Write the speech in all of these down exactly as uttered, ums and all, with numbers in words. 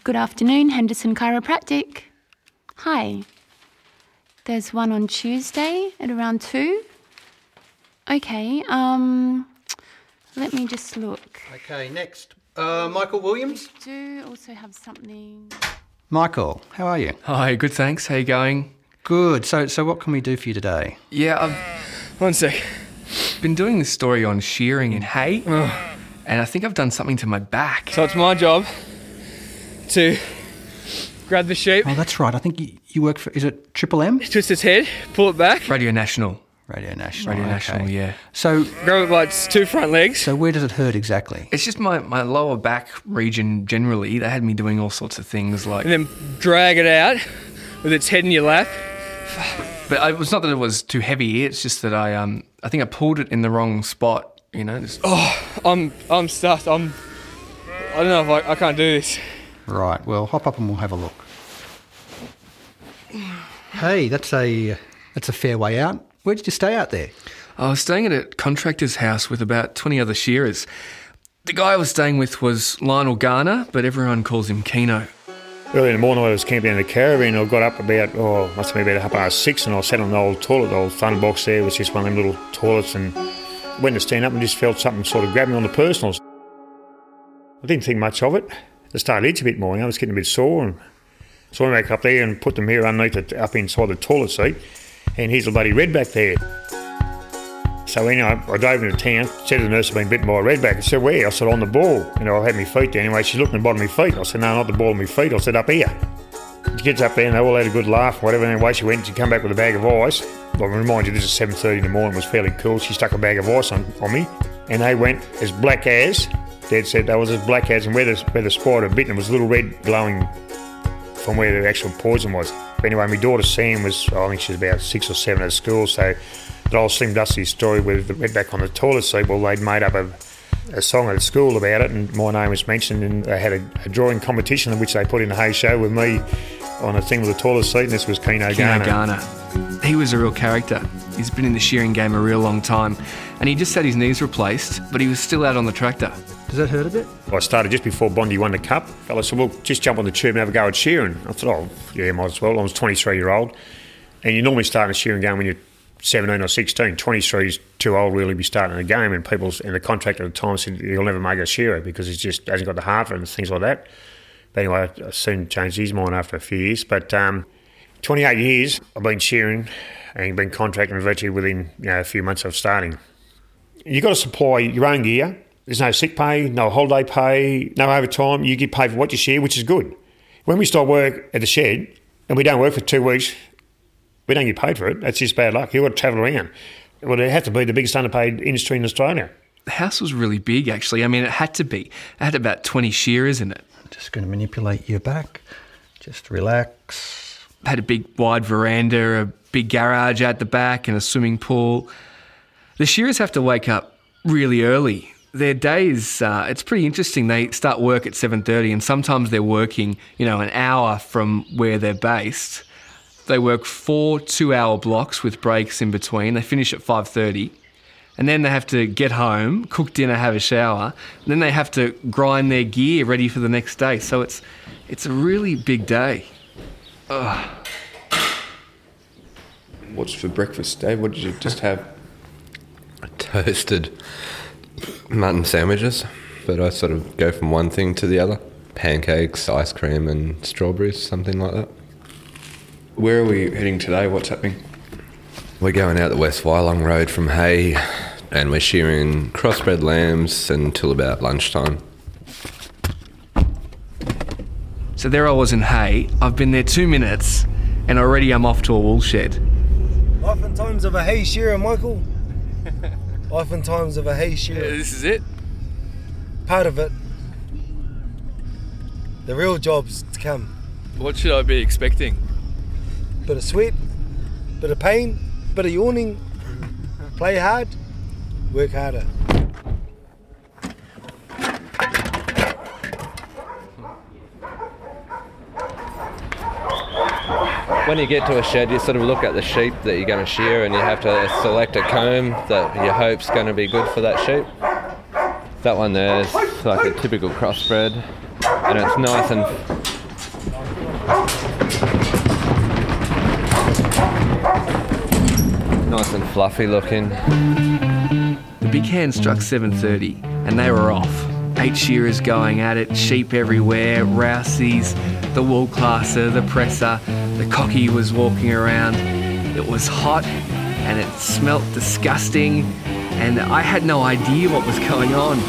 Good afternoon, Henderson Chiropractic. Hi. There's one on Tuesday at around two. Okay, um, let me just look. Okay, next. Uh, Michael Williams? We do also have something... Michael, how are you? Hi, good, thanks. How you going? Good. So so what can we do for you today? Yeah, I've... One sec. Been doing this story on shearing in hay, and I think I've done something to my back. So it's my job to grab the sheep. Oh, that's right. I think you, you work for... Is it Triple M? Twist its head, pull it back. Radio National. Radio National. Radio okay. National, yeah. So Grab it by its two front legs. so where does it hurt exactly? It's just my, my lower back region generally. They had me doing all sorts of things like... And then drag it out with its head in your lap. But I, it was not that it was too heavy. It's just that I um I think I pulled it in the wrong spot, you know. Just... Oh, I'm I'm stuffed. I'm... I don't know if I, I can't do this. Right, well, hop up and we'll have a look. Hey, that's a that's a fair way out. Where did you stay out there? I was staying at a contractor's house with about twenty other shearers. The guy I was staying with was Lionel Garner, but everyone calls him Keno. Early in the morning I was camping in the caravan. I got up about, oh, must have been about half past six, and I sat on the old toilet, the old thunder box there, was just one of them little toilets, and went to stand up and just felt something sort of grab me on the personals. I didn't think much of it. I started to itch a bit more, you know, I was getting a bit sore, and so I went back up there and put them here underneath it, up inside the toilet seat, and here's the bloody redback there. So anyway, I drove into town, said to the nurse I'd been bitten by a redback. I said, where? I said, on the ball. You know, I had my feet there. Anyway, she looked at the bottom of my feet. I said, no, not the ball of my feet. I said, up here. She gets up there and they all had a good laugh, whatever. Anyway, she went and she come back with a bag of ice. I'll remind you, this is seven thirty in the morning. It was fairly cool. She stuck a bag of ice on, on me, and they went as black as, Dad said they was as black as, and where the, where the spider bit, and it was a little red glowing from where the actual poison was. But anyway, my daughter Sam was, I think she was about six or seven at school, so the old Slim Dusty story with the redback on the toilet seat, well, they'd made up a, a song at school about it, and my name was mentioned, and they had a, a drawing competition in which they put in a hay show with me on a thing with the toilet seat, and this was Keno Garner. Keno Garner. He was a real character. He's been in the shearing game a real long time, and he just had his knees replaced, but he was still out on the tractor. Does that hurt a bit? I started just before Bondi won the cup. Fella said, well, just jump on the tube and have a go at shearing. I thought, oh, yeah, might as well. I was twenty-three year old, and you normally start in a shearing game when you're seventeen or sixteen. twenty-three is too old really to be starting a game, and people and the contractor at the time said he'll never make a shearer because he just hasn't got the heart for it and things like that. But anyway, I soon changed his mind after a few years. But um, twenty-eight years I've been shearing and been contracting virtually within you know, a few months of starting. You've got to supply your own gear. There's no sick pay, no holiday pay, no overtime. You get paid for what you shear, which is good. When we start work at the shed and we don't work for two weeks, we don't get paid for it. That's just bad luck. You've got to travel around. Well, it had to be the biggest underpaid industry in Australia. The house was really big, actually. I mean, it had to be. It had about twenty shearers in it. I'm just going to manipulate your back. Just relax. It had a big wide veranda, a big garage out the back and a swimming pool. The shearers have to wake up really early. Their days, uh, it's pretty interesting. They start work at seven thirty and sometimes they're working, you know, an hour from where they're based. They work four two-hour blocks with breaks in between. They finish at five thirty. And then they have to get home, cook dinner, have a shower. And then they have to grind their gear ready for the next day. So it's it's a really big day. Ugh. What's for breakfast, Dave? What did you just have? Toasted mutton sandwiches, but I sort of go from one thing to the other. Pancakes, ice cream and strawberries, something like that. Where are we heading today? What's happening? We're going out the West Wyalong Road from Hay and we're shearing crossbred lambs until about lunchtime. So there I was in Hay. I've been there two minutes and already I'm off to a wool shed. Life and times of a hay shearer, Michael. Life and times of a hay shearer. Yeah, this is it. Part of it. The real job's to come. What should I be expecting? Bit of sweat, bit of pain, bit of yawning. Play hard, work harder. When you get to a shed, you sort of look at the sheep that you're going to shear and you have to select a comb that you hope's going to be good for that sheep. That one there is like a typical crossbred and it's nice and Nice and fluffy looking. The big hand struck seven thirty and they were off. Eight shearers going at it, sheep everywhere, rousies, the wool classer, the presser, the cocky was walking around. It was hot and it smelt disgusting and I had no idea what was going on.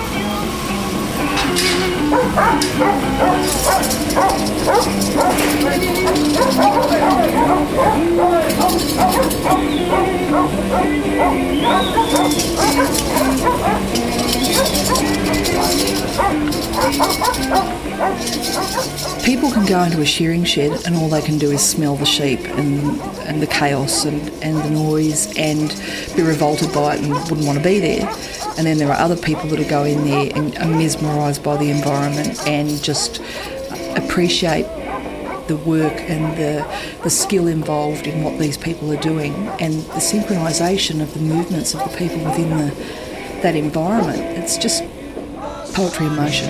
People can go into a shearing shed and all they can do is smell the sheep and, and the chaos and, and the noise and be revolted by it and wouldn't want to be there. And then there are other people that will go in there and are mesmerised by the environment and just appreciate the work and the, the skill involved in what these people are doing and the synchronisation of the movements of the people within the, that environment. It's just poetry in motion.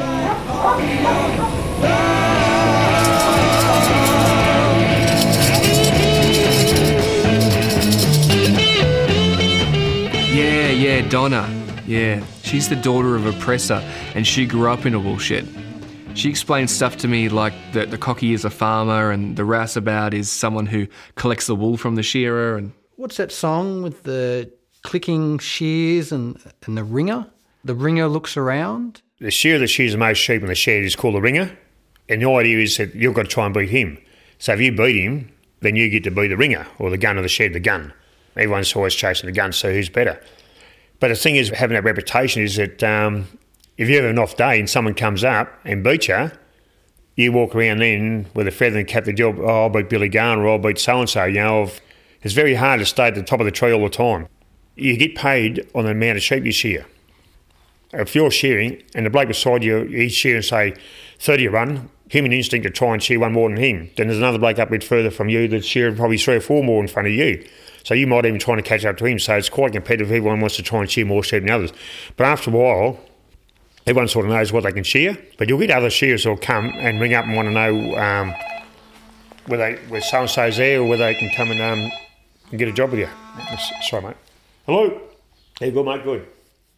Yeah, yeah, Donna. Yeah, she's the daughter of a presser and she grew up in a wool shed. She explained stuff to me like that the cocky is a farmer and the rouseabout is someone who collects the wool from the shearer. And What's that song with the clicking shears and, and the ringer? The ringer looks around. The shearer that shears the most sheep in the shed is called the ringer. And the idea is that you've got to try and beat him. So if you beat him, then you get to be the ringer or the gun of the shed, the gun. Everyone's always chasing the gun, so who's better? But the thing is, having that reputation is that um, if you have an off day and someone comes up and beats you, you walk around then with a feather and cap the job, oh, I'll beat Billy Garner or I'll beat so-and-so, you know. It's very hard to stay at the top of the tree all the time. You get paid on the amount of sheep you shear. If you're shearing and the bloke beside you, he's shearing, say, thirty a run, human instinct to try and shear one more than him. Then there's another bloke up a bit further from you that's shearing probably three or four more in front of you. So you might even try to catch up to him. So it's quite competitive. Everyone wants to try and shear more sheep than others. But after a while, everyone sort of knows what they can shear. But you'll get other shearers who'll come and ring up and want to know um, whether, they, whether so-and-so's there or whether they can come and, um, and get a job with you. Sorry, mate. Hello. Hey, good, mate, good.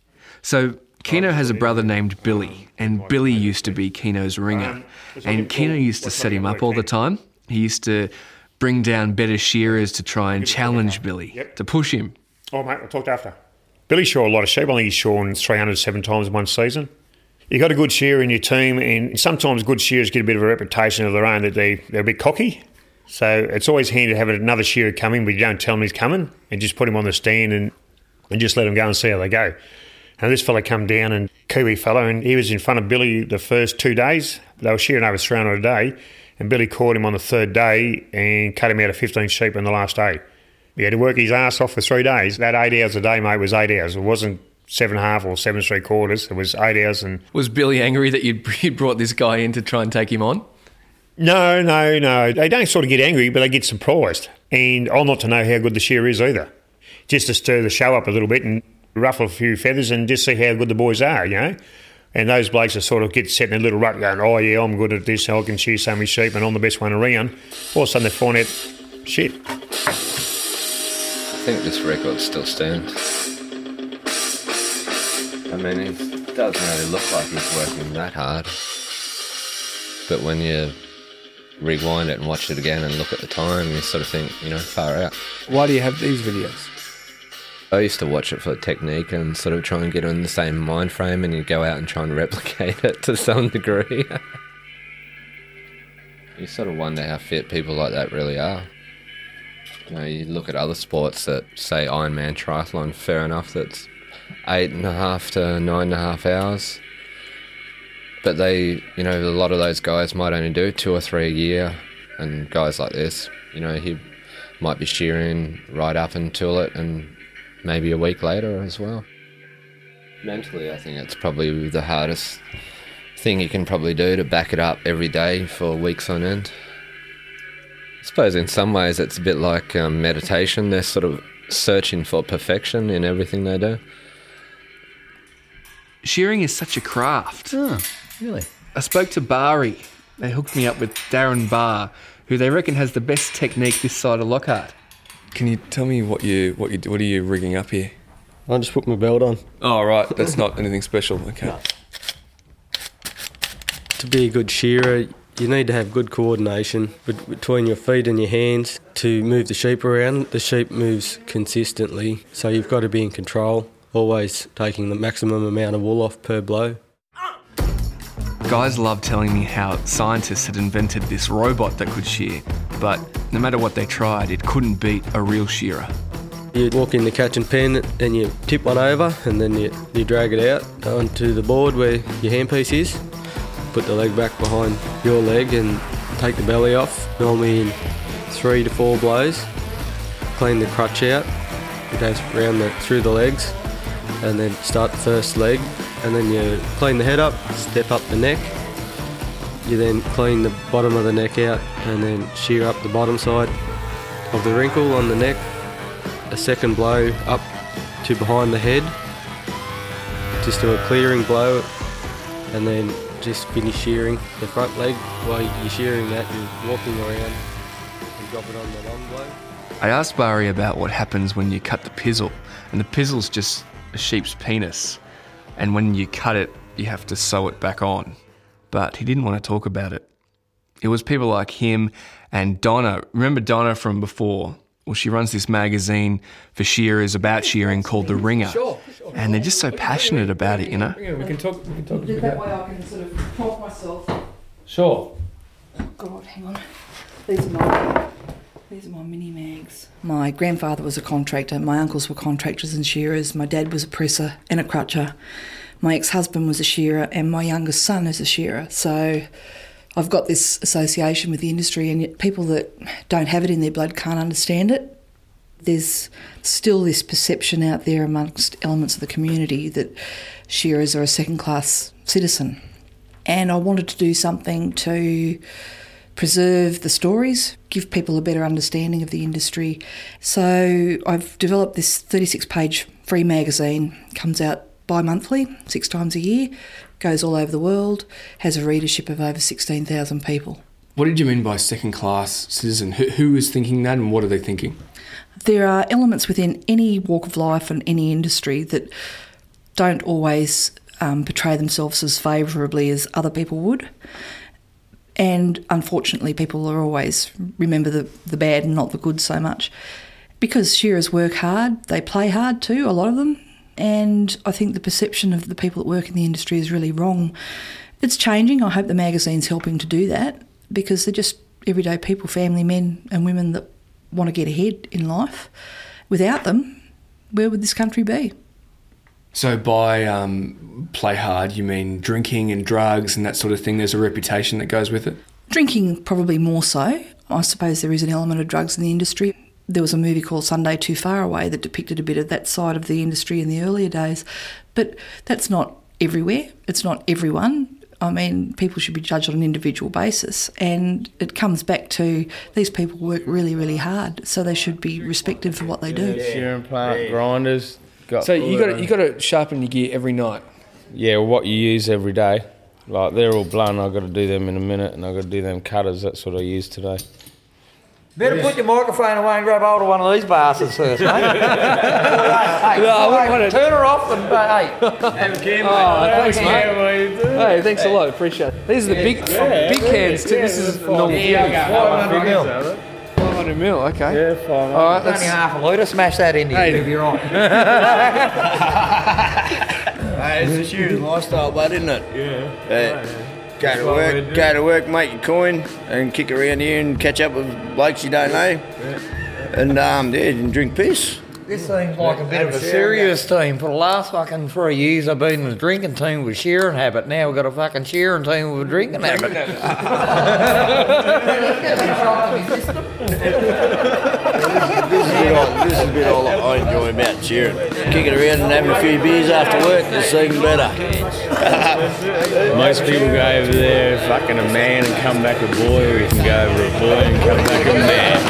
so Keno has a brother named Billy, and Billy used to be Keno's ringer. And Keno used to set him up all the time. He used to bring down better shearers to try and challenge Billy, Yep. to push him. Oh, mate, I'll talk to you after. Billy shore a lot of sheep. I think he's shorn three hundred seven times in one season. You've got a good shearer in your team, and sometimes good shearers get a bit of a reputation of their own that they, they're a bit cocky. So it's always handy to have another shearer coming, but you don't tell him he's coming, and just put him on the stand and, and just let him go and see how they go. And this fella come down, and Kiwi fella, and he was in front of Billy the first two days. They were shearing over three hundred a day, and Billy caught him on the third day and cut him out of fifteen sheep in the last day. He had to work his ass off for three days. That eight hours a day, mate, was eight hours. It wasn't seven and a half or seven and three quarters. It was eight hours. And Was Billy angry that you'd, you'd brought this guy in to try and take him on? No, no, no. They don't sort of get angry, but they get surprised. And I'm not to know how good the shearer is either. Just to stir the show up a little bit and ruffle a few feathers and just see how good the boys are, you know. And those blokes are sort of get set in a little rut going, oh, yeah, I'm good at this, I can shear so many sheep and I'm the best one around. All of a sudden they find out, shit. I think this record still stands. I mean, it doesn't really look like he's working that hard. But when you rewind it and watch it again and look at the time, you sort of think, you know, far out. Why do you have these videos? I used to watch it for technique and sort of try and get in the same mind frame, and you go out and try and replicate it to some degree. You sort of wonder how fit people like that really are. You know, you look at other sports that say Ironman triathlon, fair enough, that's eight and a half to nine and a half hours. But they, you know, a lot of those guys might only do two or three a year, and guys like this, you know, he might be shearing right up until it and maybe a week later as well. Mentally, I think it's probably the hardest thing you can probably do, to back it up every day for weeks on end. I suppose in some ways it's a bit like um, meditation. They're sort of searching for perfection in everything they do. Shearing is such a craft. Oh, really? I spoke to Bari, They hooked me up with Darren Barr, who they reckon has the best technique this side of Lockhart. Can you tell me what you what you what are you rigging up here? I just put my belt on. Oh right, that's not anything special. Okay. No. To be a good shearer, you need to have good coordination between your feet and your hands to move the sheep around. The sheep moves consistently, so you've got to be in control, always taking the maximum amount of wool off per blow. Guys love telling me how scientists had invented this robot that could shear, but no matter what they tried, it couldn't beat a real shearer. You walk in the catching pen and you tip one over and then you, you drag it out onto the board where your handpiece is. Put the leg back behind your leg and take the belly off, normally in three to four blows. Clean the crutch out, it goes around the, through the legs, and then start the first leg, and then you clean the head up, step up the neck. You then clean the bottom of the neck out and then shear up the bottom side of the wrinkle on the neck. A second blow up to behind the head, just do a clearing blow, and then just finish shearing the front leg. While you're shearing that, you're walking around and drop it on the long blow. I asked Barry about what happens when you cut the pizzle, and the pizzle's just a sheep's penis, and when you cut it, you have to sew it back on. But he didn't want to talk about it. It was people like him and Donna. Remember Donna from before? Well, she runs this magazine for shearers about shearing called The Ringer. Sure, sure. And they're just so passionate about it, you know? Yeah, we can talk. We can talk. That way I can sort of prop myself. Sure. Oh God, hang on. These are my these are my mini mags. My grandfather was a contractor. My uncles were contractors and shearers. My dad was a presser and a crutcher. My ex-husband was a shearer, and my youngest son is a shearer. So I've got this association with the industry, and yet people that don't have it in their blood can't understand it. There's still this perception out there amongst elements of the community that shearers are a second-class citizen. And I wanted to do something to preserve the stories, give people a better understanding of the industry. So I've developed this thirty-six page free magazine, comes out bi-monthly, six times a year, goes all over the world, has a readership of over sixteen thousand people. What did you mean by second-class citizen? Who, who is thinking that, and what are they thinking? There are elements within any walk of life and any industry that don't always um, portray themselves as favourably as other people would. And unfortunately, people are always remember the, the bad and not the good so much. Because shearers work hard, they play hard too, a lot of them. And I think the perception of the people that work in the industry is really wrong. It's changing. I hope the magazine's helping to do that, because they're just everyday people, family men and women that want to get ahead in life. Without them, where would this country be? So by um, play hard, you mean drinking and drugs and that sort of thing? There's a reputation that goes with it? Drinking probably more so. I suppose there is an element of drugs in the industry. There was a movie called Sunday Too Far Away that depicted a bit of that side of the industry in the earlier days. But that's not everywhere. It's not everyone. I mean, people should be judged on an individual basis. And it comes back to these people work really, really hard, so they should be respected for what they do. Yeah, shearing plant, grinders. Got so you got you got to sharpen your gear every night? Yeah, what you use every day. Like, they're all blunt, I've got to do them in a minute, and I've got to do them cutters. That's what I use today. Better put your microphone away and grab hold of one of these bastards first, mate. hey, no, I wouldn't want to turn her off and uh, hey. Have a care, oh, thanks, mate. Yeah, hey, thanks a lot. Appreciate it. These are the big, yeah, big cans too. Yeah, this is normal. Yeah, five hundred mil. Five hundred mil. Okay. Yeah, five hundred. All right, that's only half a litre. Smash that into hey, you. If you're right. Hey, it's a shearer's lifestyle, bud, isn't it? Yeah. Uh, Go to work, go to work, make your coin, and kick around here and catch up with blokes you don't know, and um, yeah, and drink piss. This seems like a bit of a serious team. For the last fucking three years, I've been in the drinking team with shearing habit. Now we've got a fucking shearing team with a drinking habit. This is a bit all, this is a bit all I enjoy about shearing. Kicking around and having a few beers after work is even better. Most people go over there fucking a man and come back a boy, or you can go over a boy and come back a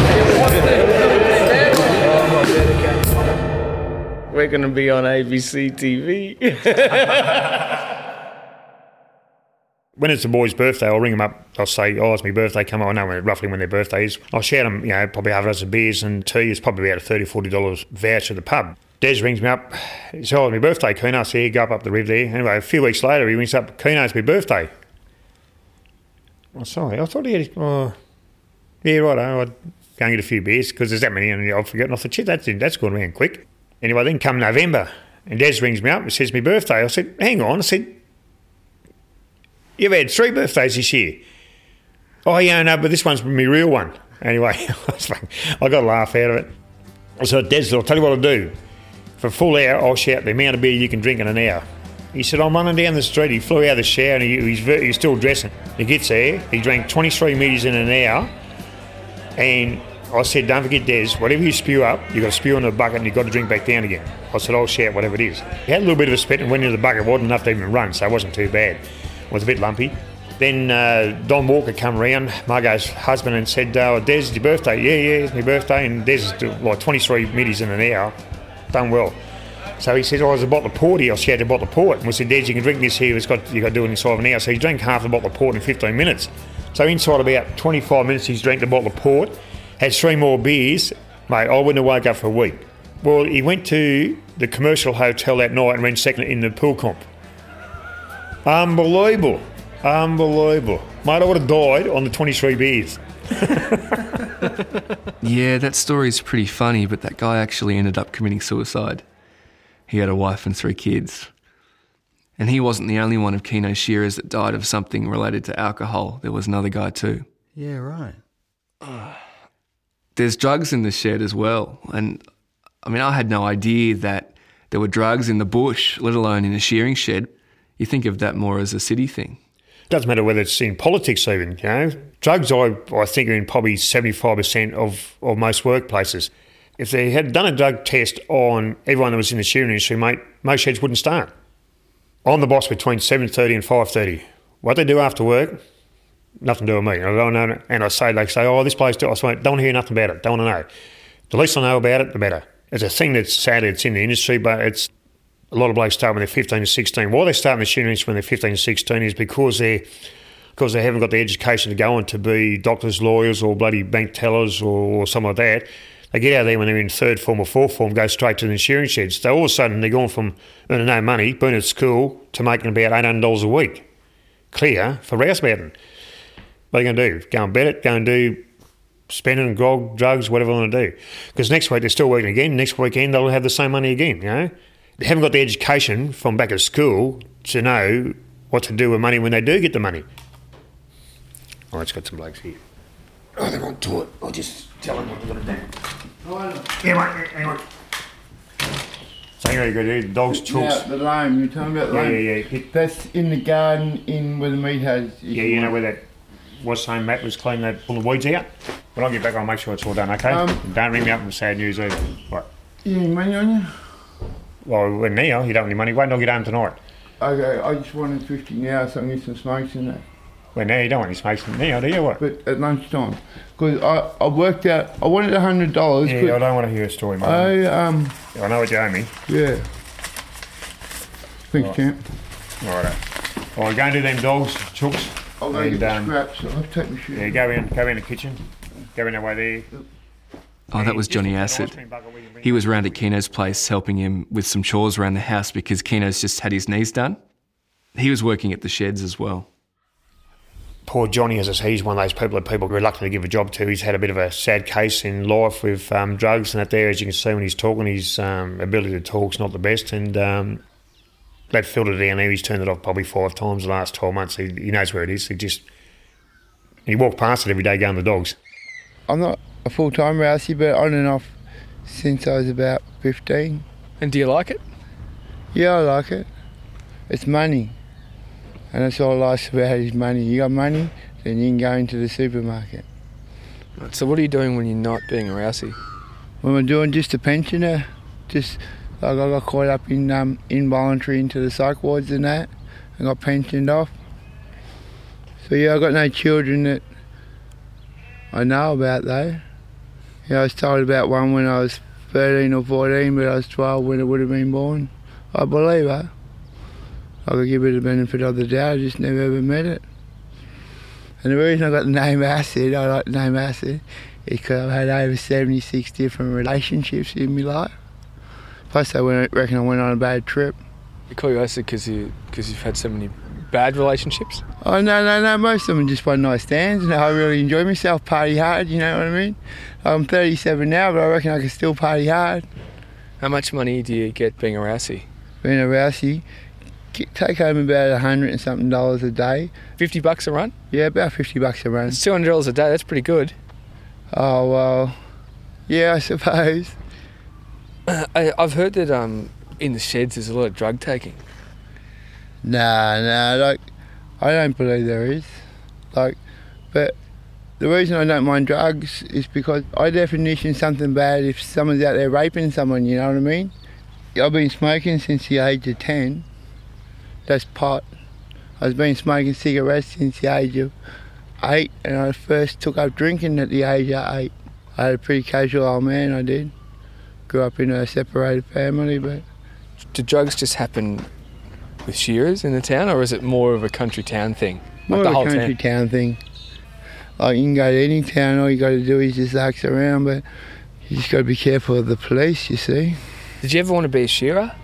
man. We're going to be on A B C T V. When it's the boy's birthday, I'll ring them up. I'll say, oh, it's my birthday, come on. I know when, roughly when their birthday is. I'll shout them, you know, probably half a dozen beers and tea. It's probably about a thirty dollars, forty dollars voucher at the pub. Des rings me up. He says, oh, it's my birthday, Keno. I say, go up, up the river there. Anyway, a few weeks later, he rings up, Keno, it's my birthday. I'm sorry, I thought he had, oh, yeah, right, I'd go and get a few beers because there's that many and I've forgotten. I thought, shit, that's, that's gone around quick. Anyway, then come November and Des rings me up and says, my birthday. I said, hang on. I said, you've had three birthdays this year. Oh, yeah, no, but this one's my real one. Anyway, I got a laugh out of it. I said, Des, I'll tell you what I'll do. For a full hour, I'll shout the amount of beer you can drink in an hour. He said, I'm running down the street. He flew out of the shower and he, he's, he's still dressing. He gets there, he drank twenty-three metres in an hour. And I said, don't forget, Des, whatever you spew up, you've got to spew in the bucket and you've got to drink back down again. I said, I'll shout whatever it is. He had a little bit of a spit and went into the bucket. It wasn't enough to even run, so it wasn't too bad. It was a bit lumpy. Then uh, Don Walker come round, Margot's husband, and said, oh, Des, it's your birthday. Yeah, yeah, it's my birthday. And Des is like twenty-three metres in an hour. Done well. So he says, oh, there's a bottle of port here. I'll shout a bottle of port. And we said, Des, you can drink this here. It's got, you've got to do it inside of an hour. So he drank half a bottle of port in fifteen minutes. So inside about twenty-five minutes, he's drank the bottle of port, had three more beers. Mate, I wouldn't have woke up for a week. Well, he went to the Commercial Hotel that night and ran second in the pool comp. Unbelievable. Unbelievable. Mate, I would have died on the twenty-three beers. Yeah, that story's pretty funny, but that guy actually ended up committing suicide. He had a wife and three kids. And he wasn't the only one of Keno's shearers that died of something related to alcohol. There was another guy too. Yeah, right. There's drugs in the shed as well. And I mean, I had no idea that there were drugs in the bush, let alone in a shearing shed. You think of that more as a city thing. Doesn't matter whether it's in politics even, you know. Drugs, I, I think, are in probably seventy-five percent of, of most workplaces. If they had done a drug test on everyone that was in the shearing industry, mate, most sheds wouldn't start. I'm the boss between seven thirty and five thirty. What they do after work, nothing to do with me. I don't know, and I say, they say, oh, this place, I say, don't hear nothing about it, don't want to know. The least I know about it, the better. It's a thing that's sad, it's in the industry, but it's a lot of blokes start when they're fifteen to sixteen. Why they start in the shearing industry when they're fifteen to sixteen is because they're because they haven't got the education to go on to be doctors, lawyers, or bloody bank tellers, or, or something like that. They get out of there when they're in third form or fourth form, go straight to the shearing sheds. So all of a sudden they're going from earning no money, being at school, to making about eight hundred dollars a week. Clear for rouseabouting. What are you going to do? Go and bet it, go and do spending, grog, drugs, whatever they want to do. Because next week they're still working again, next weekend they'll have the same money again, you know. They haven't got the education from back at school to know what to do with money when they do get the money. Oh, it's got some blokes here. Oh, they're on to it. I'll just tell them what they've got to do. Yeah, mate, hang on. So hang on, you've got to do the dogs, chooks. Yeah, the lime, you're talking about the yeah, lime? Yeah, yeah, yeah. That's in the garden, in where the meat has. Yeah, you know where that was saying Matt was cleaning that, all the weeds out? When I get back, I'll make sure it's all done, okay? Um, don't ring me up with sad news either. Right. You need money on you? Well, we're now, you don't want any money. Wait until I get home tonight. Okay, I just wanted fifty now so I can get some smokes in there. Well, now you don't want any smokes in now, do you? What? But at lunchtime. Because I, I worked out, I wanted one hundred dollars. Yeah, I don't want to hear a story, mate. I, um... I know what you owe me. Yeah. Thanks, right. champ. All right. All right, go and do them dogs, chooks. I'll go and, get the um, scraps. I'll take my shit. Yeah, go in, go in the kitchen. Go in that way there. Oh, that was Johnny Acid. He was round at Keno's place helping him with some chores around the house because Keno's just had his knees done. He was working at the sheds as well. Poor Johnny, as I say, he's one of those people that people are reluctant to give a job to. He's had a bit of a sad case in life with um, drugs and that there. As you can see when he's talking, his um, ability to talk's not the best. And um, that filtered down there. He's turned it off probably five times the last twelve months. He, he knows where it is. He just... He walked past it every day going to the dogs. I'm not a full-time rousey, but on and off since I was about fifteen. And do you like it? Yeah, I like it. It's money. And that's all I like about it is money. You got money, then you can go into the supermarket. Right, so what are you doing when you're not being a rousey? What am I doing? Just a pensioner. Just like I got caught up in um, involuntary into the psych wards and that, and got pensioned off. So yeah, I got no children that I know about though. Yeah, I was told about one when I was thirteen or fourteen, but I was twelve when it would have been born. I believe her. I could give it the benefit of the doubt, I just never ever met it. And the reason I got the name Acid, I like the name Acid, is because I've had over seventy-six different relationships in my life. Plus, I went, reckon I went on a bad trip. You call you Acid because you, cause you've had so many bad relationships? Oh, no, no, no. Most of them are just one night stands, and I really enjoy myself, party hard, you know what I mean? I'm thirty-seven now, but I reckon I can still party hard. How much money do you get being a Rousey? Being a Rousey, take home about a hundred and something dollars a day. Fifty bucks a run? Yeah, about fifty bucks a run. It's two hundred dollars a day. That's pretty good. Oh well, yeah, I suppose. Uh, I, I've heard that um, in the sheds there's a lot of drug taking. Nah, nah, like I don't believe there is. Like, but the reason I don't mind drugs is because I definition something bad if someone's out there raping someone. You know what I mean? I've been smoking since the age of ten. That's pot. I've been smoking cigarettes since the age of eight, and I first took up drinking at the age of eight. I had a pretty casual old man, I did. Grew up in a separated family, but... Do drugs just happen with shearers in the town, or is it more of a country town thing? More like the of whole a country town? town thing. Like, you can go to any town, all you got to do is just ask around, but you just got to be careful of the police, you see. Did you ever want to be a shearer?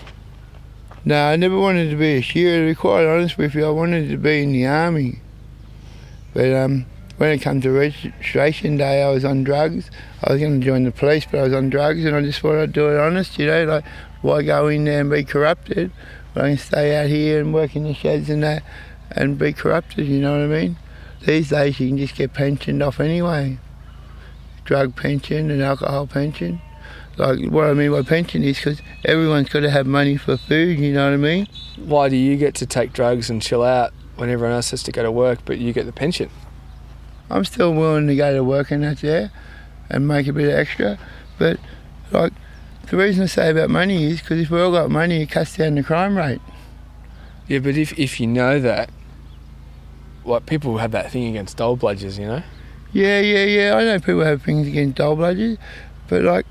No, I never wanted to be a shearer, to be quite honest with you. I wanted to be in the army. But um, when it came to registration day, I was on drugs. I was going to join the police, but I was on drugs, and I just thought I'd do it honest, you know, like, why go in there and be corrupted? But I can stay out here and work in the sheds and that and be corrupted, you know what I mean? These days you can just get pensioned off anyway. Drug pension and alcohol pension. Like, what I mean by pension is because everyone's got to have money for food, you know what I mean? Why do you get to take drugs and chill out when everyone else has to go to work, but you get the pension? I'm still willing to go to work and that's there and make a bit of extra. But, like, the reason I say about money is because if we all got money, it cuts down the crime rate. Yeah, but if, if you know that, like, people have that thing against dole bludgers, you know? Yeah, yeah, yeah. I know people have things against dole bludgers, but, like,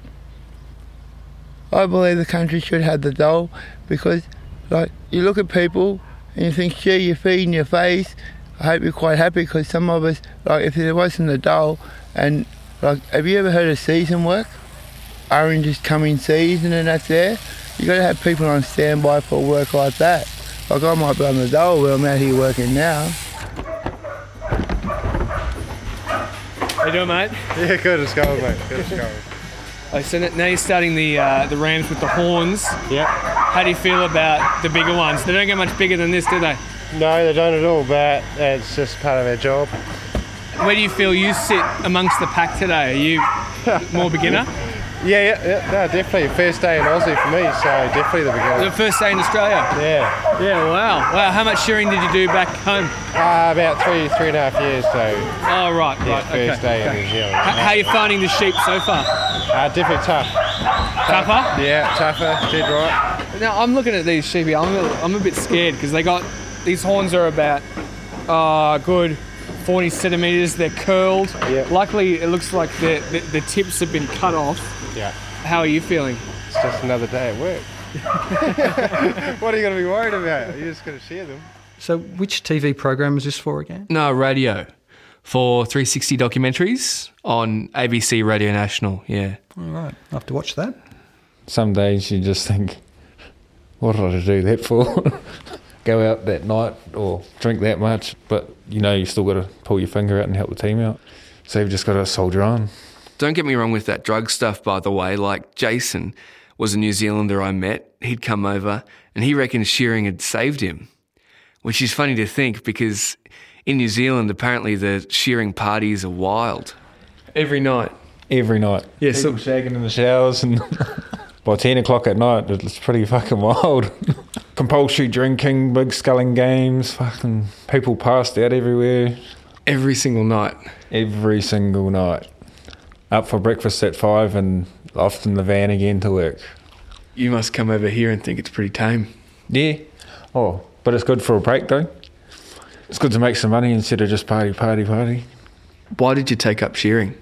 I believe the country should have the dole because, like, you look at people and you think, gee, you're feeding your face. I hope you're quite happy because some of us, like, if there wasn't a dole, and, like, have you ever heard of season work? Oranges come in season and that's there. You got to have people on standby for work like that. Like, I might be on the dole, but I'm out here working now. How you doing, mate? Yeah, good as gold, mate. Good as gold. Oh, so now you're starting the uh, the rams with the horns. Yeah. How do you feel about the bigger ones? They don't get much bigger than this, do they? No, they don't at all, but it's just part of our job. Where do you feel you sit amongst the pack today? Are you more beginner? Yeah, yeah, yeah, no, definitely. First day in Aussie for me, so definitely the beginner. The first day in Australia? Yeah. Yeah, wow. Wow, how much shearing did you do back home? Uh, about three, three and a half years, so. Oh, right, yeah, right, okay. First day okay. in New Zealand. H- how are you finding the sheep so far? Uh, definitely tough. Tougher? Yeah, tougher, dead right. Now, I'm looking at these sheep here. I'm a, I'm a bit scared because they got, these horns are about, uh, good forty centimetres. They're curled. Yeah. Luckily, it looks like the, the, the tips have been cut off. Yeah. How are you feeling? It's just another day at work. What are you going to be worried about? You're just going to shear them. So which T V program is this for again? No, radio. For three sixty documentaries on A B C Radio National, yeah. All right, I'll have to watch that. Some days you just think, what did I do that for? Go out that night or drink that much, but you know you still got to pull your finger out and help the team out. So you've just got to soldier on. Don't get me wrong with that drug stuff, by the way. Like, Jason was a New Zealander I met. He'd come over and he reckoned shearing had saved him, which is funny to think because in New Zealand, apparently the shearing parties are wild. Every night? Every night. Yeah, People so shagging in the showers and by ten o'clock at night, it's pretty fucking wild. Compulsory drinking, big sculling games, fucking people passed out everywhere. Every single night? Every single night. Up for breakfast at five and off in the van again to work. You must come over here and think it's pretty tame. Yeah. Oh, but it's good for a break though. It's good to make some money instead of just party, party, party. Why did you take up shearing?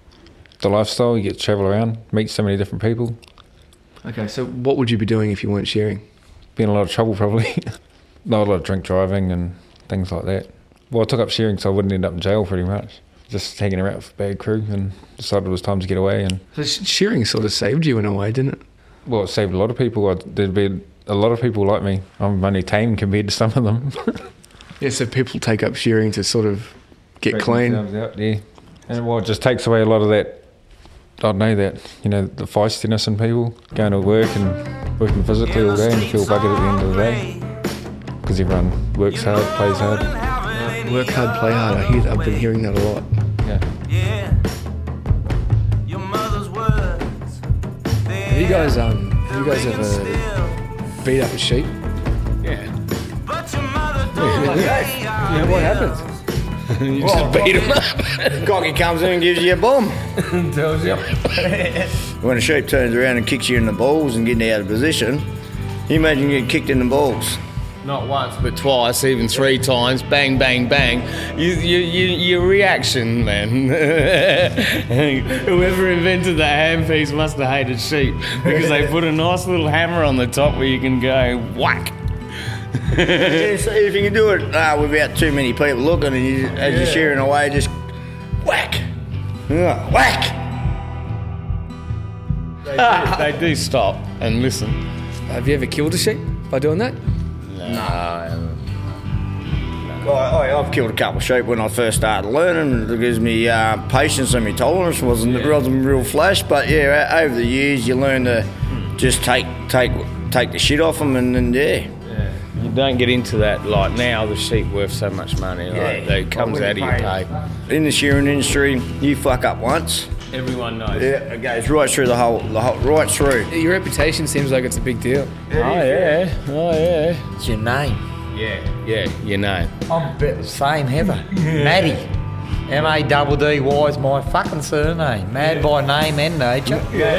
The lifestyle, you get to travel around, meet so many different people. Okay, so what would you be doing if you weren't shearing? Be in a lot of trouble probably. Not a lot of drink driving and things like that. Well, I took up shearing so I wouldn't end up in jail pretty much. Just hanging around with a bad crew and decided it was time to get away. And So shearing sort of saved you in a way, didn't it? Well, it saved a lot of people. I- There'd be a lot of people like me. I'm only tame compared to some of them. Yeah, so people take up shearing to sort of get Straighten clean. themselves out, yeah. And well, it just takes away a lot of that, I don't know, that, you know, the feistiness in people, going to work and working physically all day and feel buggered at the end of the day. Because everyone works hard, plays hard. Uh, work hard, play hard. I hear that. I've been hearing that a lot. Yeah. Have you guys, um, have you guys ever beat up a sheep? Yeah. Yeah, what happens? You Well, just beat him up. Cocky comes in and gives you a bomb. Tells you. When a sheep turns around and kicks you in the balls and getting out of position, you imagine getting kicked in the balls. Not once, but twice, even three times. Bang, bang, bang. You, you, you, your reaction, man. Whoever invented that handpiece must have hated sheep because they put a nice little hammer on the top where you can go whack. Yeah, so if you can do it uh, without too many people looking, and you, as Yeah. you're shearing away, just whack, yeah, whack. They do, they do stop and listen. Have you ever killed a sheep by doing that? No. Well, I, I've killed a couple of sheep when I first started learning because my uh, patience and my tolerance wasn't Yeah. wasn't real flash. But yeah, o- over the years you learn to just take take take the shit off them, and, and yeah. You don't get into that like now. The sheep worth so much money. Like, Yeah. it comes out of your pay. In the shearing industry, you fuck up once. Everyone knows. Yeah, it goes right through the whole, the whole right through. Your reputation seems like it's a big deal. Oh yeah, oh yeah. It's your name. Yeah, yeah, your name. I'm a bit the same, Heather. Maddie. M A D D Y is my fucking surname. Mad by name and nature.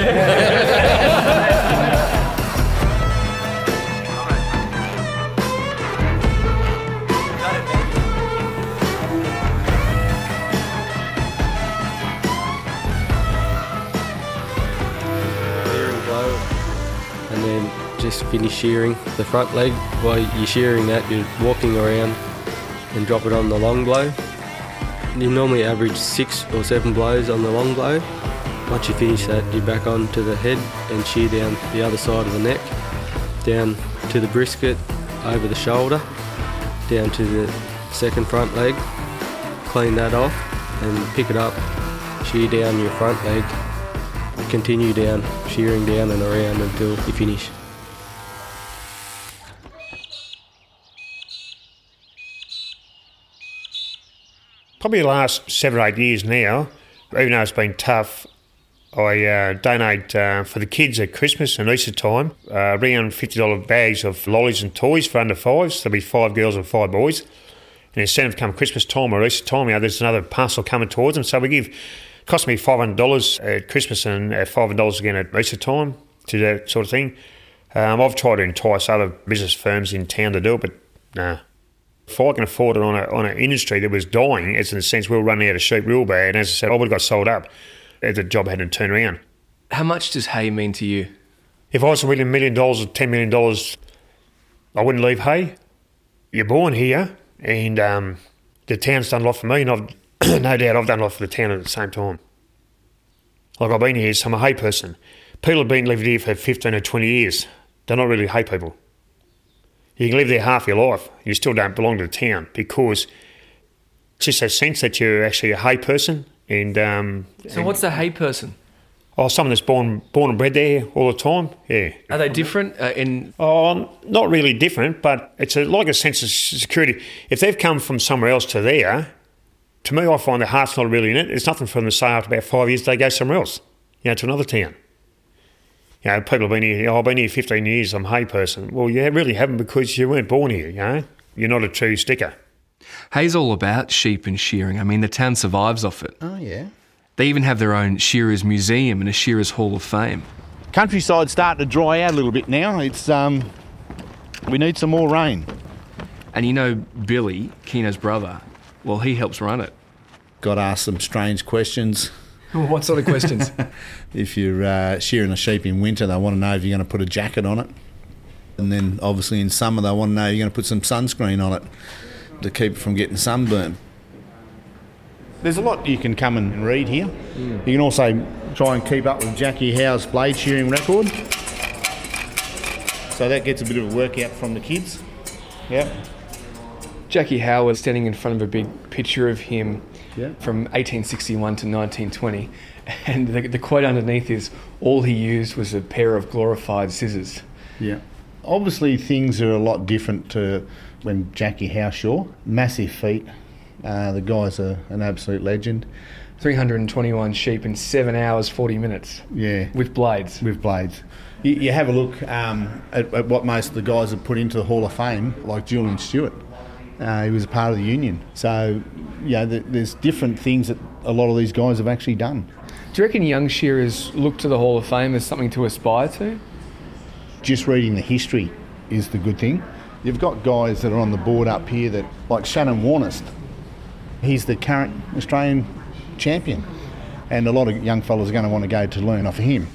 And then just finish shearing the front leg. While you're shearing that, you're walking around and drop it on the long blow. You normally average six or seven blows on the long blow. Once you finish that, you're back onto the head and shear down the other side of the neck, down to the brisket, over the shoulder, down to the second front leg, clean that off and pick it up, shear down your front leg, continue down, shearing down and around until you finish. Probably the last seven or eight years now, even though it's been tough, I uh, donate uh, for the kids at Christmas and Easter time, uh, around fifty dollars bags of lollies and toys for under fives. There'll be five girls and five boys. And instead of come Christmas time or Easter time, you know, there's another parcel coming towards them. So we give, cost me five hundred dollars at Christmas and uh, five hundred dollars again at Easter time to that sort of thing. Um, I've tried to entice other business firms in town to do it, but nah. If I can afford it on a, on an industry that was dying, as in the sense we were running out of sheep real bad, and as I said, I would have got sold up if the job hadn't turned around. How much does hay mean to you? If I was to win a million dollars or ten million dollars, I wouldn't leave hay. You're born here, and um, the town's done a lot for me, and I've no doubt I've done a lot for the town at the same time. Like I've been here, so I'm a hay person. People have been living here for fifteen or twenty years. They're not really hay people. You can live there half your life, you still don't belong to the town because it's just a sense that you're actually a hay person. And um, So what's a hay person? oh, someone that's born born and bred there all the time. Yeah. Are they different uh, in? Oh, not really different, but it's a, like a sense of security. If they've come from somewhere else to there, to me, I find their heart's not really in it. It's nothing for them to say after about five years they go somewhere else, you know, to another town. You know, people have been here, oh, I've been here fifteen years, I'm a hay person. Well, you really haven't because you weren't born here, you know. You're not a true sticker. Hay's all about sheep and shearing. I mean, the town survives off it. Oh, yeah. They even have their own Shearers Museum and a Shearers Hall of Fame. Countryside's starting to dry out a little bit now. It's um, we need some more rain. And you know Billy, Keno's brother, well, he helps run it. Got asked some strange questions. What sort of questions? If you're uh, shearing a sheep in winter, they want to know if you're going to put a jacket on it. And then obviously in summer, they want to know if you're going to put some sunscreen on it. to keep it from getting sunburn. There's a lot you can come and read here. Mm. You can also try and keep up with Jackie Howe's blade shearing record. So that gets a bit of a workout from the kids. Yeah. Jackie Howe was standing in front of a big picture of him yeah. from eighteen sixty-one to nineteen twenty, and the, the quote underneath is, all he used was a pair of glorified scissors. Yeah. Obviously things are a lot different to when Jackie Howe shore. Massive feet. Uh, the guy's a, an absolute legend. three hundred twenty-one sheep in seven hours, forty minutes. Yeah. With blades. With blades. You, you have a look um, at, at what most of the guys have put into the Hall of Fame, like Julian Stewart. Uh, he was a part of the union. So, yeah, th- there's different things that a lot of these guys have actually done. Do you reckon young shearers look to the Hall of Fame as something to aspire to? Just reading the history is the good thing. You've got guys that are on the board up here that, like Shannon Warnest, he's the current Australian champion. And a lot of young fellas are going to want to go to learn off of him.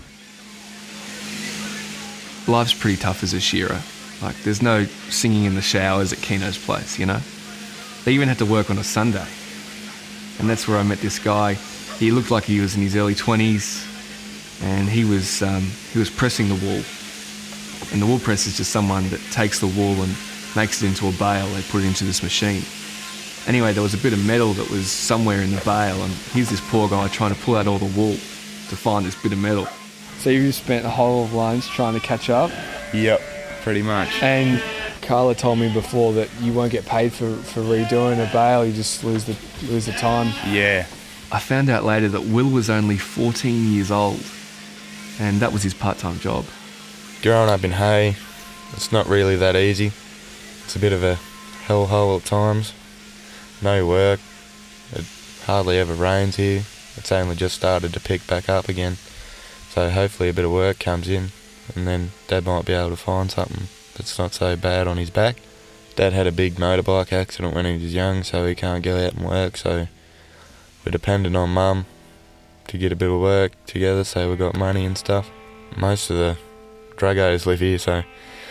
Life's pretty tough as a shearer. Like, there's no singing in the showers at Keno's place, you know? They even had to work on a Sunday. And that's where I met this guy. He looked like he was in his early twenties, and he was um, he was pressing the wool. And the wool press is just someone that takes the wool and makes it into a bale. They put it into this machine. Anyway, there was a bit of metal that was somewhere in the bale, and here's this poor guy trying to pull out all the wool to find this bit of metal. So you spent a whole of lunch trying to catch up? Yep, pretty much. And Carla told me before that you won't get paid for, for redoing a bale, you just lose the lose the time. Yeah. I found out later that Will was only fourteen years old, and that was his part-time job. Growing up in Hay, it's not really that easy. It's a bit of a hellhole at times. No work. It hardly ever rains here. It's only just started to pick back up again. So hopefully a bit of work comes in, and then Dad might be able to find something that's not so bad on his back. Dad had a big motorbike accident when he was young, so he can't go out and work, so we're dependent on Mum to get a bit of work together, so we got money and stuff. Most of the druggos live here, so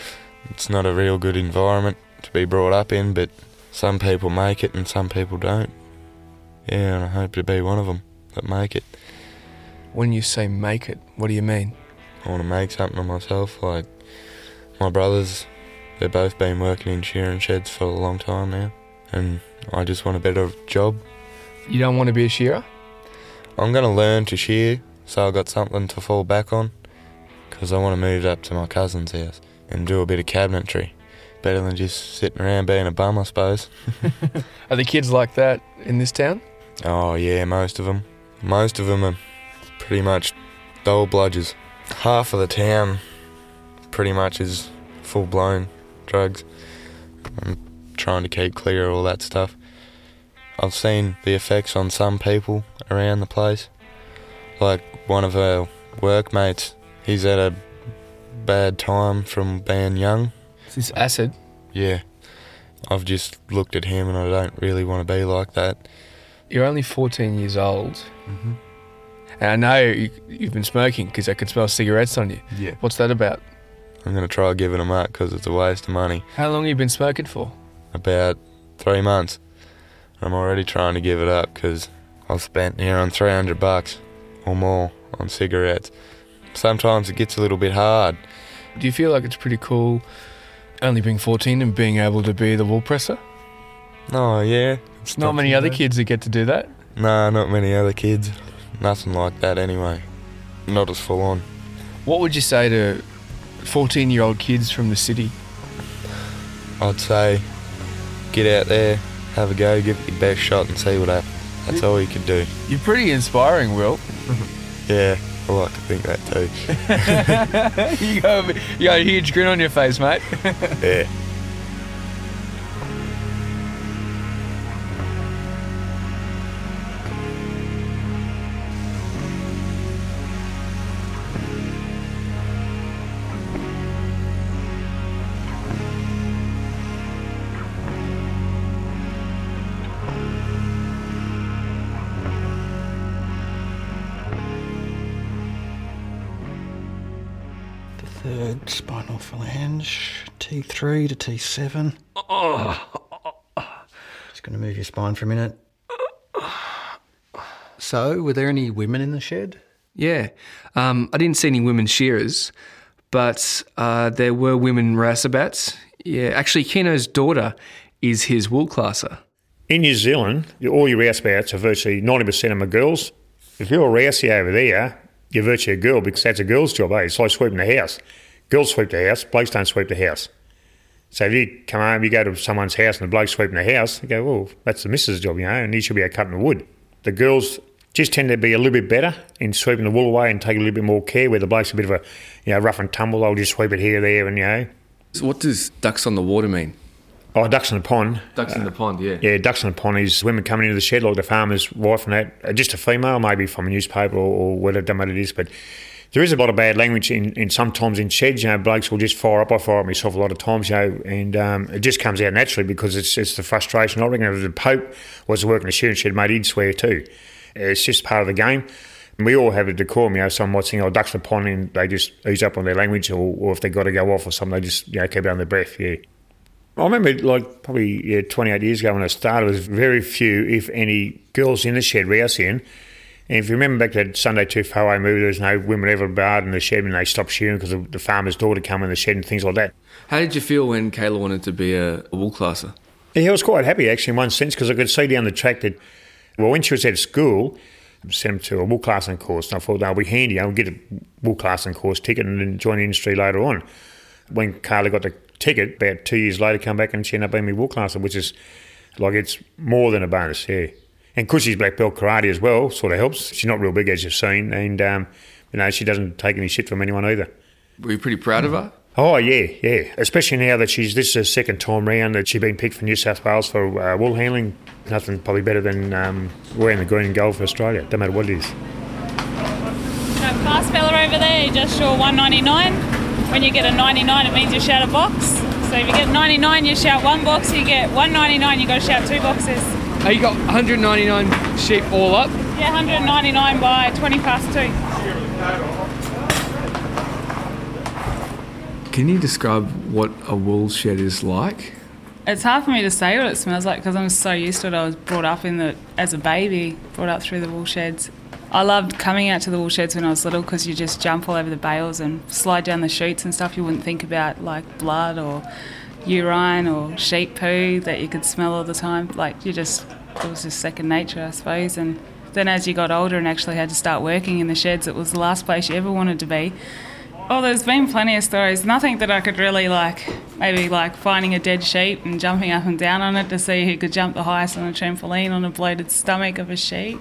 it's not a real good environment to be brought up in, but some people make it and some people don't. Yeah, and I hope to be one of them that make it. When you say make it, what do you mean? I want to make something of myself. Like, my brothers, they've both been working in shearing sheds for a long time now, and I just want a better job. You don't want to be a shearer? I'm going to learn to shear, so I've got something to fall back on, because I want to move up to my cousin's house and do a bit of cabinetry. Better than just sitting around being a bum, I suppose. Are the kids like that in this town? Oh yeah, most of them. Most of them are pretty much dull bludgers. Half of the town pretty much is full-blown drugs. I'm trying to keep clear of all that stuff. I've seen the effects on some people around the place. Like one of our workmates, he's had a bad time from being young. Is this acid? Yeah. I've just looked at him and I don't really want to be like that. You're only fourteen years old. Mm-hmm. And I know you, you've been smoking because I can smell cigarettes on you. Yeah. What's that about? I'm going to try giving them up because it's a waste of money. How long have you been smoking for? About three months. I'm already trying to give it up because I've spent near on three hundred bucks or more on cigarettes. Sometimes it gets a little bit hard. Do you feel like it's pretty cool only being fourteen and being able to be the wool presser? Oh, yeah. It's not many other kids that get to do that. No, not many other kids. Nothing like that anyway. Not as full on. What would you say to fourteen-year-old kids from the city? I'd say get out there, have a go, give it your best shot and see what happens. That's all you can do. You're pretty inspiring, Will. Yeah, I like to think that too. you, got a, you got a huge grin on your face, mate. Yeah. Third spinal phalange, T three to T seven. Oh, Just going to move your spine for a minute. So, were there any women in the shed? Yeah. Um, I didn't see any women shearers, but uh, there were women rouseabouts. Yeah, actually, Keno's daughter is his wool classer. In New Zealand, all your rouseabouts are virtually ninety percent of them are girls. If you're a rousey over there, you're virtually a girl because that's a girl's job, eh? It's like sweeping the house. Girls sweep the house, blokes don't sweep the house. So if you come home, you go to someone's house and the bloke's sweeping the house, you go, well, that's the missus' job, you know, and he should be out cutting the wood. The girls just tend to be a little bit better in sweeping the wool away and take a little bit more care, where the bloke's a bit of a, you know, rough and tumble. They'll just sweep it here, there, and, you know. So what does ducks on the water mean? Oh, ducks in the pond. Ducks in the pond, yeah. Yeah, ducks in the pond is women coming into the shed, like the farmer's wife and that, uh, just a female, maybe from a newspaper or, or whatever, don't matter what it is, but there is a lot of bad language in, in sometimes in sheds, you know, blokes will just fire up. I fire up myself a lot of times, you know, and um, it just comes out naturally because it's it's the frustration. I reckon if the Pope was working a shearing shed, mate, he'd swear too. It's just part of the game. And we all have a decorum, you know, someone might sing, oh, ducks in the pond, and they just ease up on their language, or, or if they've got to go off or something, they just, you know, keep it under their breath, yeah. I remember, like, probably yeah, twenty-eight years ago when I started, there was very few, if any, girls in the shed rousing. And if you remember back to that Sunday Too Far Away movie, there was no women ever barred in the shed when they stopped shearing because the farmer's daughter come in the shed and things like that. How did you feel when Kayla wanted to be a, a wool classer? Yeah, I was quite happy, actually, in one sense, because I could see down the track that, well, when she was at school, I sent them to a wool classing course, and I thought they'll be handy. I'll get a wool classing course ticket and then join the industry later on. When Kayla got the ticket, about two years later, come back and she ended up being my wool classer, which is, like, it's more than a bonus, yeah. And because she's black belt karate as well, sort of helps. She's not real big, as you've seen, and, um, you know, she doesn't take any shit from anyone either. Were you pretty proud of her? Oh, yeah, yeah. Especially now that she's, this is her second time round that she's been picked for New South Wales for uh, wool handling. Nothing probably better than um, wearing the green and gold for Australia, no matter what it is. That fast fella over there, he just short one ninety-nine. When you get a ninety-nine, it means you shout a box. So if you get ninety-nine, you shout one box. You get one ninety-nine, you got to shout two boxes. Oh, you got one hundred ninety-nine sheep all up? Yeah, one hundred ninety-nine by twenty past two. Can you describe what a wool shed is like? It's hard for me to say what it smells like because I'm so used to it. I was brought up in the as a baby, brought up through the wool sheds. I loved coming out to the wool sheds when I was little because you just jump all over the bales and slide down the chutes and stuff. You wouldn't think about like blood or urine or sheep poo that you could smell all the time. Like you just, it was just second nature, I suppose. And then as you got older and actually had to start working in the sheds, it was the last place you ever wanted to be. Oh, there's been plenty of stories. Nothing that I could really like, maybe like finding a dead sheep and jumping up and down on it to see who could jump the highest on a trampoline on a bloated stomach of a sheep.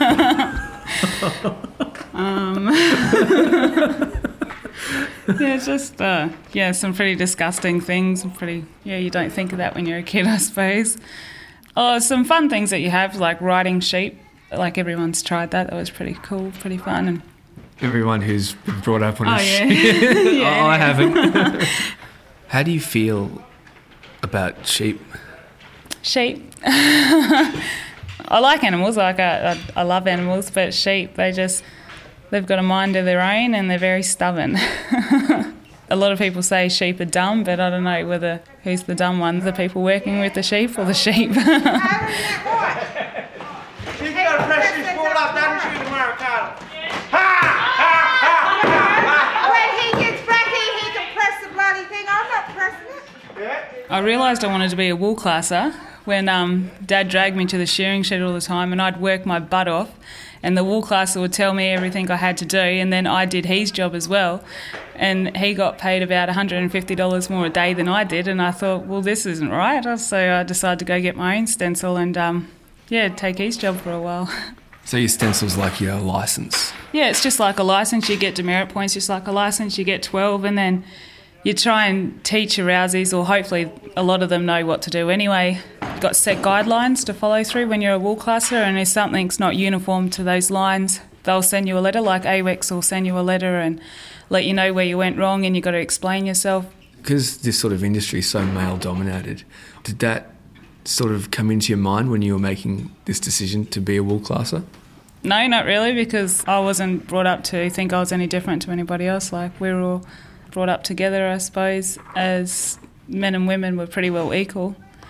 um, yeah, it's just, uh, yeah, some pretty disgusting things. And pretty, yeah, you don't think of that when you're a kid, I suppose. Oh, some fun things that you have, like riding sheep. Like everyone's tried that. That was pretty cool, pretty fun. And everyone who's been brought up on oh, a yeah. sheep. yeah. Oh, I haven't. How do you feel about sheep? Sheep. I like animals. Like I, I, I love animals, but sheep, they just, they've got a mind of their own and they're very stubborn. A lot of people say sheep are dumb, but I don't know whether who's the dumb one, the people working with the sheep or the sheep. She's got to press this ball up, doesn't she, tomorrow, Carla? When he gets back here, he can press the bloody thing. I'm not pressing it. Yeah. I realised I wanted to be a wool classer when um, Dad dragged me to the shearing shed all the time, and I'd work my butt off, and the wool classer would tell me everything I had to do, and then I did his job as well, and he got paid about one hundred fifty dollars more a day than I did, and I thought, well, this isn't right, so I decided to go get my own stencil and, um, yeah, take his job for a while. So your stencil's like your licence? Yeah, it's just like a licence. You get demerit points, just like a licence. You get twelve, and then you try and teach your rousies, or hopefully a lot of them know what to do anyway. You've got set guidelines to follow through when you're a wool classer, and if something's not uniform to those lines, they'll send you a letter, like A W E X will send you a letter and let you know where you went wrong, and you've got to explain yourself. Because this sort of industry is so male-dominated, did that sort of come into your mind when you were making this decision to be a wool classer? No, not really, because I wasn't brought up to think I was any different to anybody else. Like, we were all brought up together, I suppose, as men and women were pretty well equal.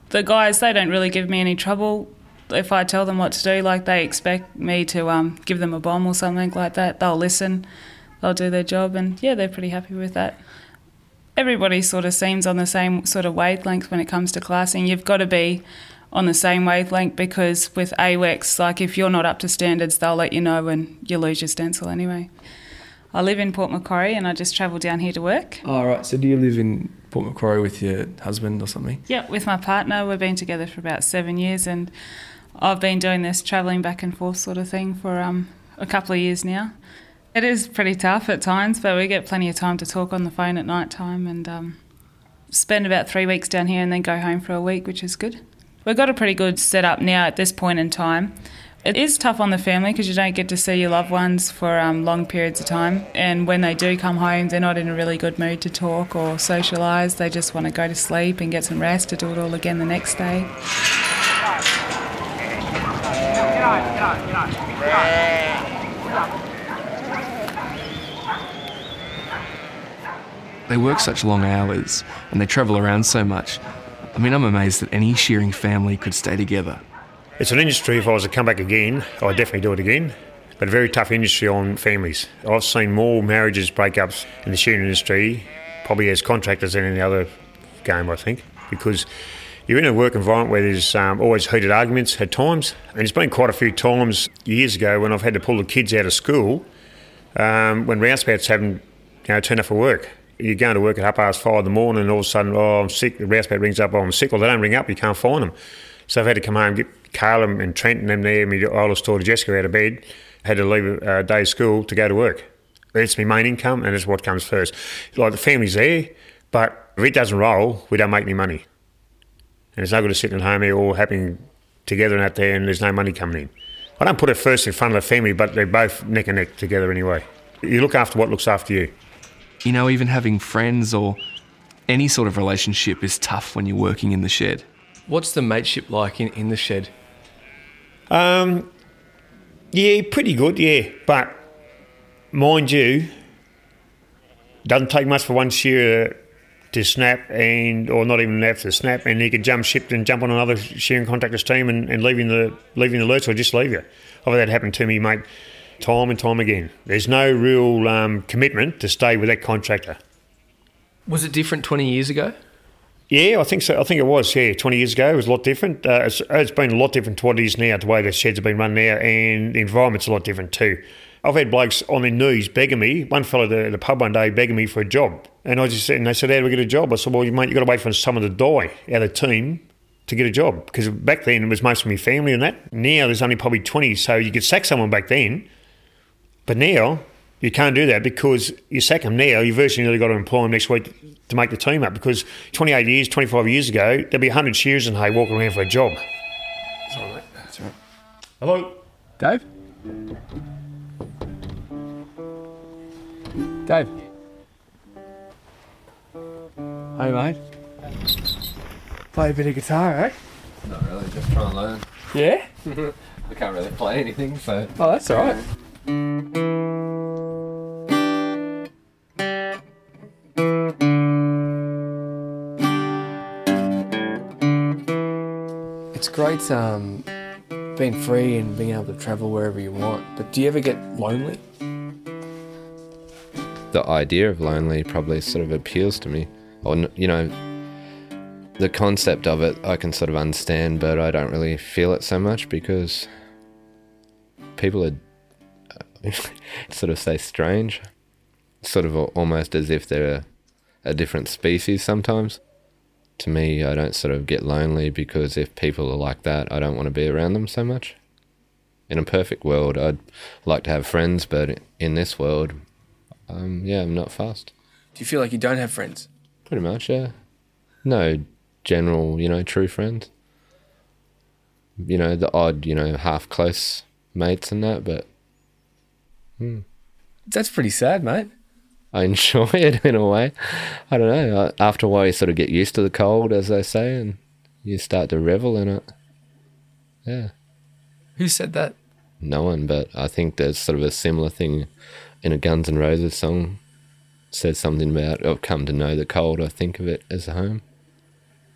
The guys, they don't really give me any trouble if I tell them what to do. Like, they expect me to um, give them a bomb or something like that. They'll listen, they'll do their job, and yeah, they're pretty happy with that. Everybody sort of seems on the same sort of wavelength when it comes to classing. You've got to be on the same wavelength, because with A W E X, like, if you're not up to standards, they'll let you know and you lose your stencil anyway. I live in Port Macquarie and I just travel down here to work. Oh, right. So do you live in Port Macquarie with your husband or something? Yeah, with my partner. We've been together for about seven years and I've been doing this travelling back and forth sort of thing for um, a couple of years now. It is pretty tough at times, but we get plenty of time to talk on the phone at night time and um, spend about three weeks down here and then go home for a week, which is good. We've got a pretty good setup now at this point in time. It is tough on the family because you don't get to see your loved ones for um, long periods of time, and when they do come home, they're not in a really good mood to talk or socialise. They just want to go to sleep and get some rest to do it all again the next day. They work such long hours and they travel around so much. I mean, I'm amazed that any shearing family could stay together. It's an industry, if I was to come back again, I'd definitely do it again, but a very tough industry on families. I've seen more marriages, breakups in the shearing industry, probably as contractors than any other game, I think, because you're in a work environment where there's um, always heated arguments at times, and there's been quite a few times years ago when I've had to pull the kids out of school um, when roustabouts haven't you know, turned up for work. You're going to work at half past five in the morning and all of a sudden, oh, I'm sick, the roustabout rings up, oh, I'm sick, or they don't ring up, you can't find them. So I've had to come home, get Carla and Trent and them there, my oldest daughter Jessica out of bed, had to leave a day of school to go to work. It's my main income and it's what comes first. Like, the family's there, but if it doesn't roll, we don't make any money. And it's no good sitting at home here all happy together and out there and there's no money coming in. I don't put it first in front of the family, but they're both neck and neck together anyway. You look after what looks after you. You know, even having friends or any sort of relationship is tough when you're working in the shed. What's the mateship like in, in the shed? Um, yeah, pretty good, yeah. But mind you, doesn't take much for one shearer to snap and, or not even have to snap, and he could jump ship and jump on another shearing contractor's team and, and leaving the leaving the lurch or just leave you. I've had that happen to me, mate, time and time again. There's no real um, commitment to stay with that contractor. Was it different twenty years ago? Yeah, I think so. I think it was, yeah. twenty years ago, it was a lot different. Uh, it's, it's been a lot different to what it is now, the way the sheds have been run now, and the environment's a lot different too. I've had blokes on their knees begging me. One fellow at the, the pub one day begging me for a job. And I just said, and they said, how do we get a job? I said, well, mate, you've got to wait for someone to die out of the team to get a job. Because back then, it was most of my family and that. Now, there's only probably twenty, so you could sack someone back then. But now, you can't do that because you sack them now, you virtually nearly got to employ them next week to make the team up, because twenty-eight years, twenty-five years ago, there'd be one hundred shearers in hay walking around for a job. Sorry, mate. That's all right. Hello? Dave? Dave? Hey, mate. Play a bit of guitar, eh? Not really, just try and learn. Yeah? I can't really play anything, so... Oh, that's all right. It's great um, being free and being able to travel wherever you want, but do you ever get lonely? The idea of lonely probably sort of appeals to me. Or, you know, the concept of it I can sort of understand, but I don't really feel it so much because people are, sort of say strange, sort of almost as if they're a, a different species sometimes. To me, I don't sort of get lonely because if people are like that, I don't want to be around them so much. In a perfect world, I'd like to have friends, but in this world, um, yeah, I'm not fussed. Do you feel like you don't have friends? Pretty much, yeah. No general, you know, true friends. You know, the odd, you know, half close mates and that, but... Hmm. That's pretty sad, mate. I enjoy it in a way. I don't know. After a while, you sort of get used to the cold, as they say, and you start to revel in it. Yeah. Who said that? No one, but I think there's sort of a similar thing in a Guns N' Roses song. It says something about, I've come to know the cold, I think of it as a home.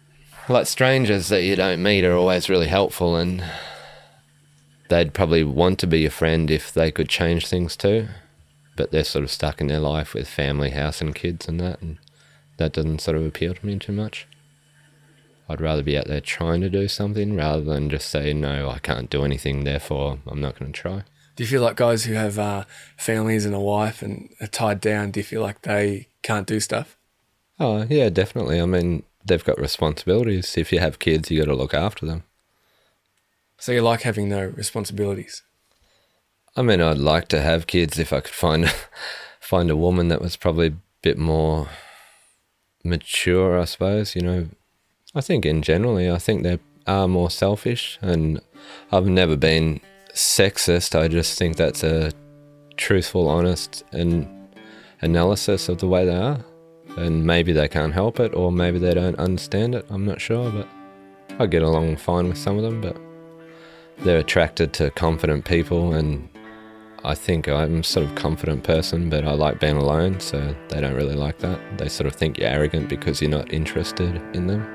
Like strangers that you don't meet are always really helpful, and they'd probably want to be your friend if they could change things too, but they're sort of stuck in their life with family, house and kids and that, and that doesn't sort of appeal to me too much. I'd rather be out there trying to do something rather than just say, no, I can't do anything, therefore I'm not going to try. Do you feel like guys who have uh, families and a wife and are tied down, do you feel like they can't do stuff? Oh, yeah, definitely. I mean, they've got responsibilities. If you have kids, you got to look after them. So you like having no responsibilities? I mean, I'd like to have kids if I could find find a woman that was probably a bit more mature, I suppose. You know, I think in generally, I think they are more selfish, and I've never been sexist. I just think that's a truthful, honest and analysis of the way they are, and maybe they can't help it, or maybe they don't understand it. I'm not sure, but I get along fine with some of them. But they're attracted to confident people, and I think I'm a sort of confident person, but I like being alone, so they don't really like that. They sort of think you're arrogant because you're not interested in them.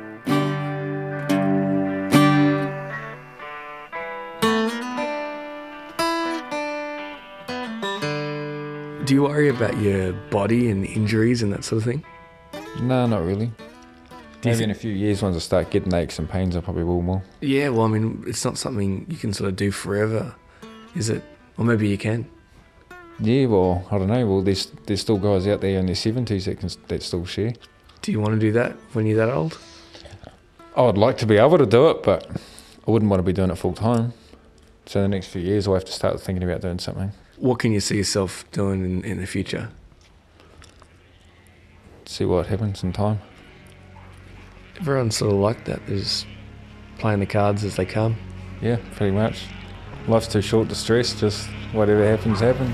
Do you worry about your body and injuries and that sort of thing? No, not really. Do Maybe you in a few years, once I start getting aches and pains, I probably will more. Yeah, well, I mean, it's not something you can sort of do forever, is it? Or maybe you can. Yeah, well, I don't know. Well, there's there's still guys out there in their seventies that can that still share. Do you want to do that when you're that old? I'd like to be able to do it, but I wouldn't want to be doing it full time. So in the next few years, I'll have to start thinking about doing something. What can you see yourself doing in, in the future? See what happens in time. Everyone's sort of like that. They're just playing the cards as they come. Yeah, pretty much. Life's too short to stress, just whatever happens, happens.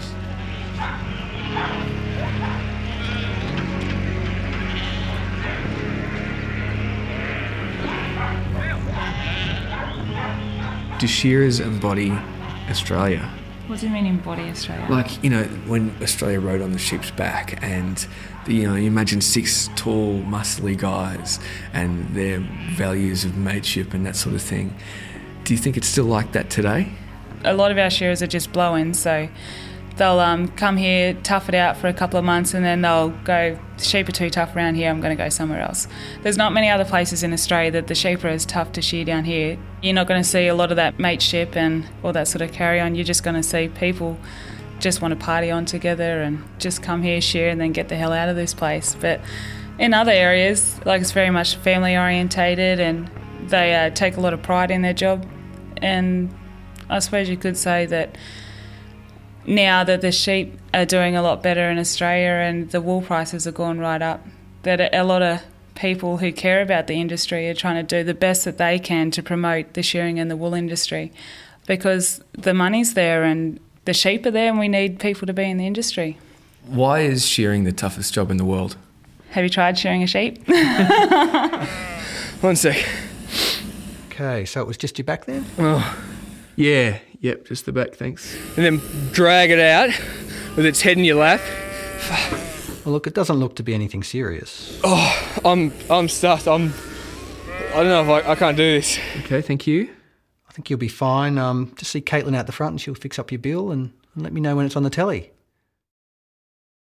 Do shearers embody Australia? What do you mean embody Australia? Like, you know, when Australia rode on the sheep's back, and, the, you know, you imagine six tall, muscly guys and their values of mateship and that sort of thing. Do you think it's still like that today? A lot of our shearers are just blow-ins, so they'll um, come here, tough it out for a couple of months, and then they'll go, sheep are too tough around here, I'm going to go somewhere else. There's not many other places in Australia that the sheep are as tough to shear down here. You're not going to see a lot of that mateship and all that sort of carry on. You're just going to see people just want to party on together and just come here, shear, and then get the hell out of this place. But in other areas, like, it's very much family orientated, and they uh, take a lot of pride in their job. And I suppose you could say that now that the sheep are doing a lot better in Australia and the wool prices have gone right up, that a lot of people who care about the industry are trying to do the best that they can to promote the shearing and the wool industry, because the money's there and the sheep are there, and we need people to be in the industry. Why is shearing the toughest job in the world? Have you tried shearing a sheep? One sec. Okay, so it was just your back then? Oh, yeah, yep, just the back, thanks. And then drag it out with its head in your lap. Well, look, it doesn't look to be anything serious. Oh, I'm I'm stuffed. I'm. I don't know if I, I can't do this. Okay, thank you. I think you'll be fine. Um, just see Caitlin out the front, and she'll fix up your bill and, and let me know when it's on the telly.